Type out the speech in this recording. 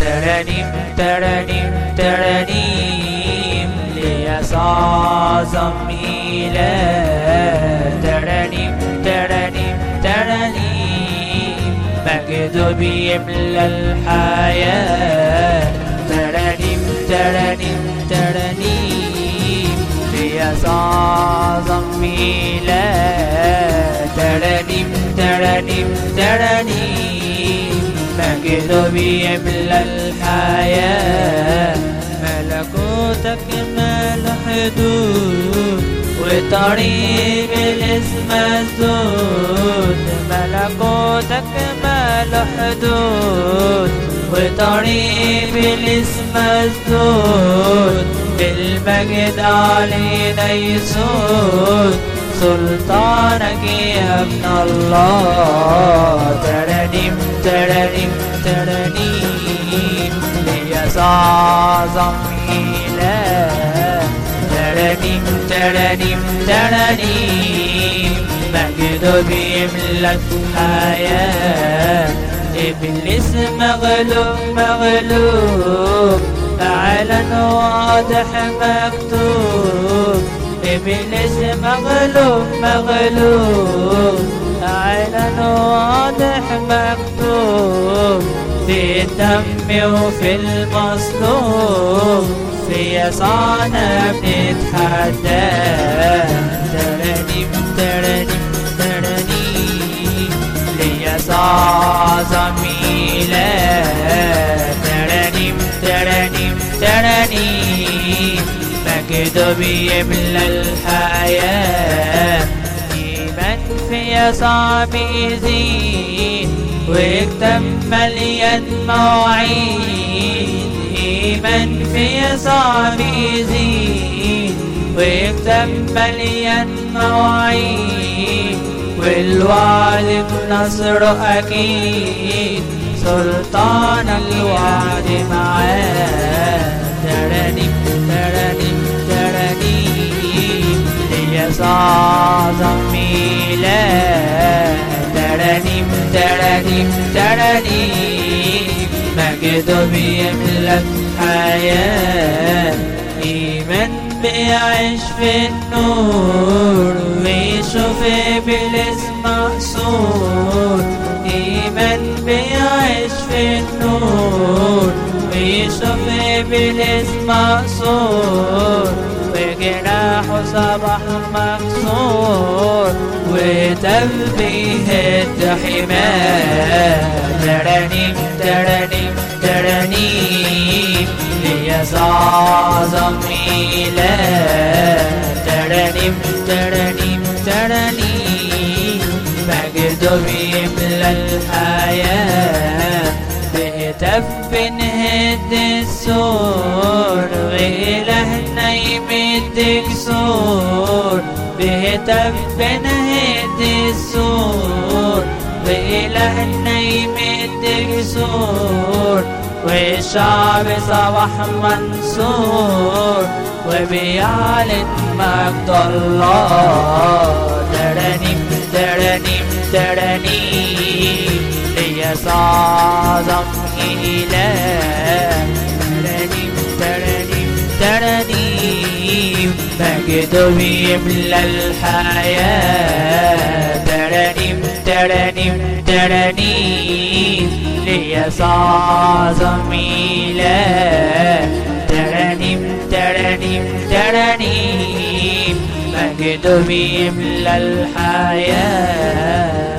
ترنيم ترنيم ترنيم ليسعى ضميلا ترنيم ترنيم ترنيم مجد بيملى الحياة ترنيم ترنيم ترنيم ليسعى ضميلا ترنيم ترنيم ترنيم مجد بيملى الحياة ملكوتك مال حدود وطريق الاسم مسدود ملكوتك مال حدود وطريق الاسم مسدود بالمجد علينا يسود سلطانك يا ابن الله ترنيم ترنيم ترنيم ليسعى ضميلا ترنيم ترنيم ترنيم مجد بيملى الحياة إبليس مغلوب مغلوب أعلن واضح مكتوب إبليس مغلوب مغلوب أعلن واضح مكتوب في الدم وفي المصلوب في يسوعنا بنتحدى ترنيم ترنيم ترنيم ليسوع ضميلا ترنيم ترنيم ترنيم مجد بيملى الحياة إيمان في يسوع بيزيد وكتاب مليان مواعيد إيمان في يسوع بيزيد وكتاب مليان مواعيد والوعد بنصره أكيد سلطان الوعد معاه ترنيم ترنيم ترنيم ليسوع ضميلا ترنيم ترنيم ترنيم مجد بيملى الحياة إيمان بيعيش في النور ويشوف إبليس مقصور إيمان بيعيش في النور ويشوف إبليس مقصور وجناحه صباح مكسور وتنبيه الحماة ترنيم ترنيم ترنيم ليسوع ضميلا ترنيم ترنيم ترنيم مجد بيملى الحياة بهتاف بنهد السور وإلهنا يمدك سور بهتاف بنهد السور وإلهنا يمدك سور والشعب صباح منصور وبيعلن مجد الله ترنيم ترنيم ترنيم ليسوع ضميلا ترنيم ترنيم ترنيم مجد بيملى الحياة ترنيم ترنيم ترنيم ليسوع ضميلا ترنيم ترنيم ترنيم مجد بيملى الحياة.